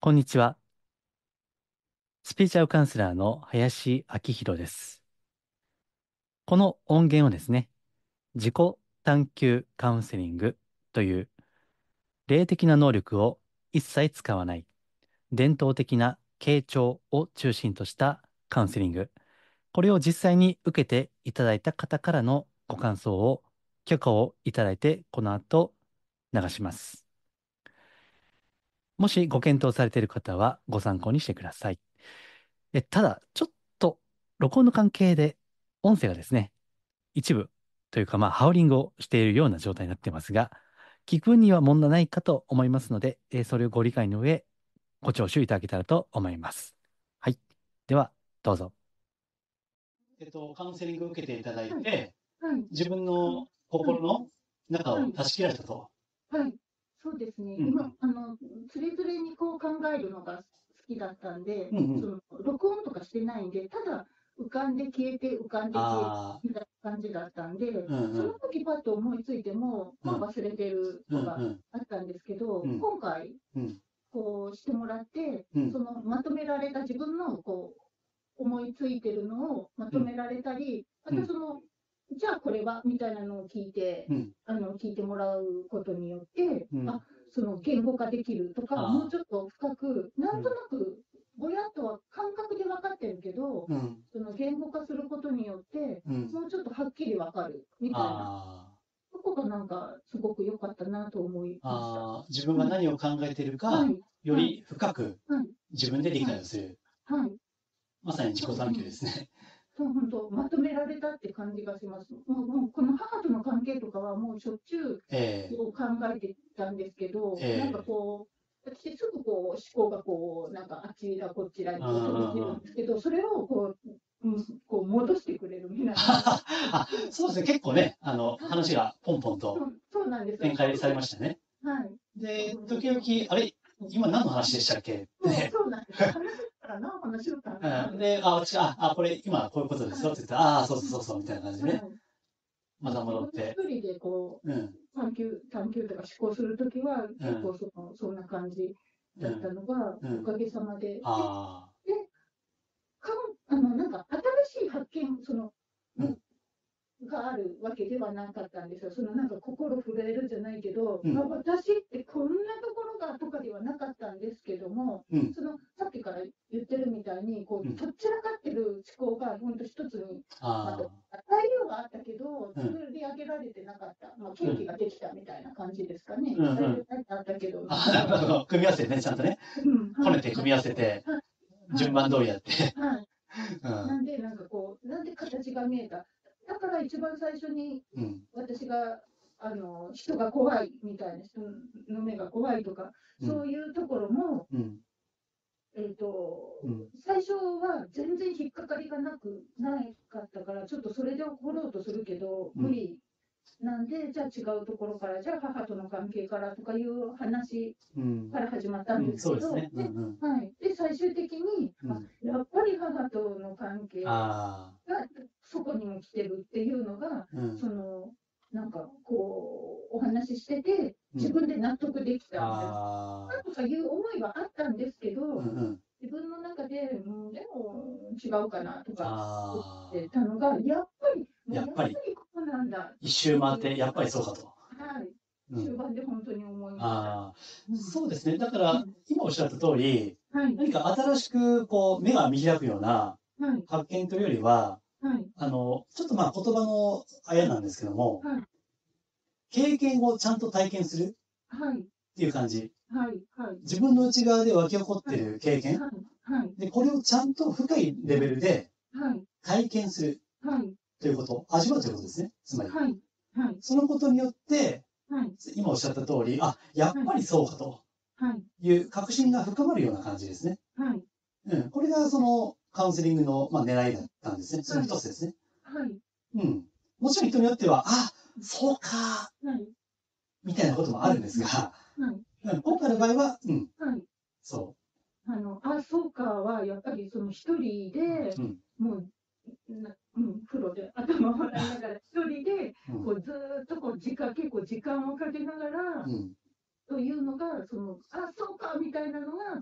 こんにちは。スピーチュアルカウンセラーの林明宏です。この音源をですね、自己探求カウンセリングという霊的な能力を一切使わない伝統的な傾聴を中心としたカウンセリング。これを実際に受けていただいた方からのご感想を許可をいただいてこの後流します。もしご検討されている方はご参考にしてください。ただ、ちょっと録音の関係で音声がですね、一部というかハウリングをしているような状態になっていますが、聞く分には問題ないかと思いますので、それをご理解の上、ご聴取いただけたらと思います。はい。では、どうぞ。カウンセリングを受けていただいはい。 て、 はい。 自分あの、 のはい。 心の中をはい。 断ち切られたと。 はい。そうですね。 うん今、つれづれにこう考えるのが好きだったんで、 うん。うんうん。 録音とかしてないんで、ただ浮かんで消えて、浮かんで消えて、 あみたいな感じだったんで、 あ、うんそのうん。 時パッと思いついても、 うん忘れてるうんのがうん。 あったんですけど、 うん今回、 うんこうしてもらって、 うん。 まとめられた自分の思いついてるのをまうんとめられたり、あうんとじゃあこれはみたいなのをうん聞いてもらうことによって、 うん。 その言語化できるとか、もうああ、 ちょっと深く、なんとうん。 なく、ぼやっとは感覚で分かってるけど、 うん。 その言語化することによって、 うん。 もうちょっとはっきり分かるみたいな、 あそこがなんかすごく良かったなと思いました。 あ、自分がはい、 何を考えているか、 はい、はい、 より深くはい、 自分で理はい、 解をする。 はい、 まさに自己探うん。 求ですね。 本当、まとめられたって感じがします。もうこの母との関係とかはもうしょっちゅうえこう考えてたんですけえ、 ど、なんかええ、 私すぐ思考がなんかあちらこちらにうんうん飛び散うん。 るんですけど、それを戻してくれるみたいなのが、 あ、そうですね。結構ね、 はい、 話がポンポンとそうなんですよ。 展開されましたね。 はい。 で、 そうそう時々、あれ、今何の話でしたっけって。 そうなんですよ。話したら何の話だったのかなうん、で、 と思って。 あ、私、これ、今こういうことですはい。 よって言ったら、ああ、そううん、 そうそうそう、みたいな感じでね。 はい。 また自分一戻って。 人でうん、 探求とか思考するときは、 うん、 結構そんな感じだったうん、 のが、 うん。 おかげさまで。 ああ、 で、かなんか新しい発見、 うん、 があるわけではなかったんですよ。なんか心震えるじゃないけど、 うん、 私ってこんなところがとかではなかったんですけども、 うん、 さっきから言ってるみたいに、 うん。 とっちらかってる思考が本当一つにまとあ材料があったけど、 あ、うん、 作り上げられてなかった。ケうん、 ーキができたみたいな感じですかね。 うん、う材料ん。 だってあったけど、 あ、なるほど。組み合わせてね、ちゃんとね。 うん、はい、 こねて組み合わせて、 はい、はい、 順番通りやって。 はい。 うん、 なんで、なんで形が見えた。だから一番最初にうん、 私が、人が怖いみたいな、人の目が怖いとか、 うん、 そういうところも、 うん、うん、 最初は全然引っかかりがなかったから、ちょっとそれで怒ろうとするけど、 うん、 無理なんで、じゃあ違うところから、じゃあ母との関係からとかいう話うん、 から始まったんでうん、 すけど、 そうですね。うん、うん、 はい。で、最終的に、 うん。 やっぱり母との関係ああ、 がそこにも来てるっていうのが、 うん、 なんかお話ししてて、 うん、 自分で納得できたんです。 ああ、 とかいう思いはあったんですけど、 うん、うん、 自分の中で、でも違うかなとか思ってああ、 たのが、やっぱやっぱり、 りここなんだっ一ていう、 周回って、やっぱりそうかと。 はい、 うん。 終盤で本当に思いました。 ああ、 うん、 そうですね。だから、 うん、 今おっしゃった通り、 はい、 何か新しく、こう、目が見開くようなはい、 発見というよりは、 はい、 ちょっと言葉のあやなんですけども、 はい、 経験をちゃんと体験するはい、 っていう感じ。 はい、はい、 自分の内側で湧き起こってはい、 る経験。 はい、はい、 で、これをちゃんと深いレベルではい、 体験するはい、 ということ、味わうということですね。つまり。 はい、はい、 そのことによって、 はい、 今おっしゃった通り、あ、やっはい、 ぱりそうかとはい、 いう確信が深まるような感じですね。 はい、 うん。これがそのカウンセリングの、狙いだったんですね。そのはい、 一つですね。 はい、 うん。もちろん人によっては、あ、そうか、 はい、 みたいなこともあるんですが、 はい。 うん、今回の場私、 合は、うん、 はい、 そそうかは、やっぱり一人で、 う。うん、 もう、風呂で頭を洗いながら、一人で、 うん、 ずーっと結構時間をかけながら、 うん、 というのが、そうかみたいなのが、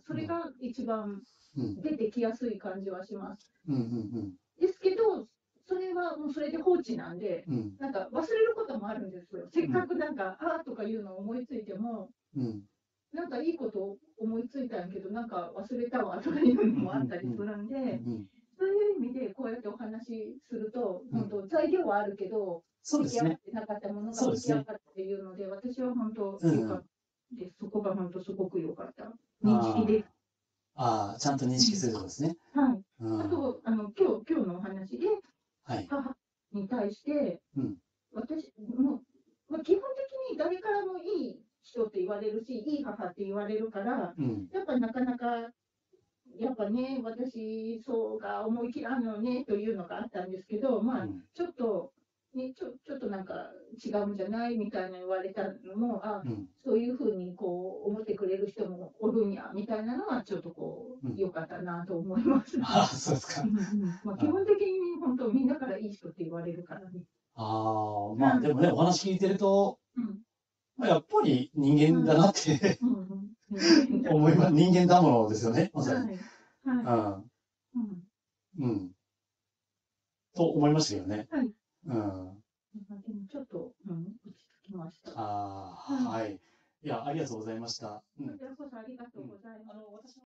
それが一番うん。 出てきやすい感じはします。 うん。うん。 ですけど、それはもうそれで放置なんで、 うん。 なんか忘れることもあるんですよ。せっかくなんか、あーとかいうのを思いついても、 うん。 なんかいいこと思いついたんやけど、なんか忘れたわとかいうのもあったりするんで、 うん。 そういう意味でこうやってお話しすると、 うん本当、材料はあるけど、 そうですね。 出来上がってなかったものが出来上がったっていうので、私は本当うん良かったです。そこが本当すごく良かった。 あ認識で。 あ、ちゃんと認識するってことですね。 はい。 うん。 あと、今日のお話で、 はい。 母に対して、 うん。 私、もう、まあ、基本的に誰からもいい人って言われるし、いい母って言われるから、 うん。 やっぱなかなか、やっぱね、私、そうが思い切らんのねというのがあったんですけど、まあ、 うん。 ちょっと、ね、ちょっとなんか違うんじゃないみたいな言われたのも、あ、 うん。 そういうふうにこう思ってくれる人もおるんやみたいなのは、ちょっとこうんう、良かったなと思います。 ああ、そうですか。 まあ、基本的に本当、みんなからいい人って言われるからね。 ああ、まあでもね、お話聞いてると、 うんまあやっぱり人間だなってうんうん。 思います。人間だものですよね、まさに。 はい。はい。うん。 うん。うん。と思いましたよね。 はい。 うん。 でもちょっと、落ち着きました。 ああ、はい。いや、ありがとうございました。うん。 こちらこそありがとうございます。 私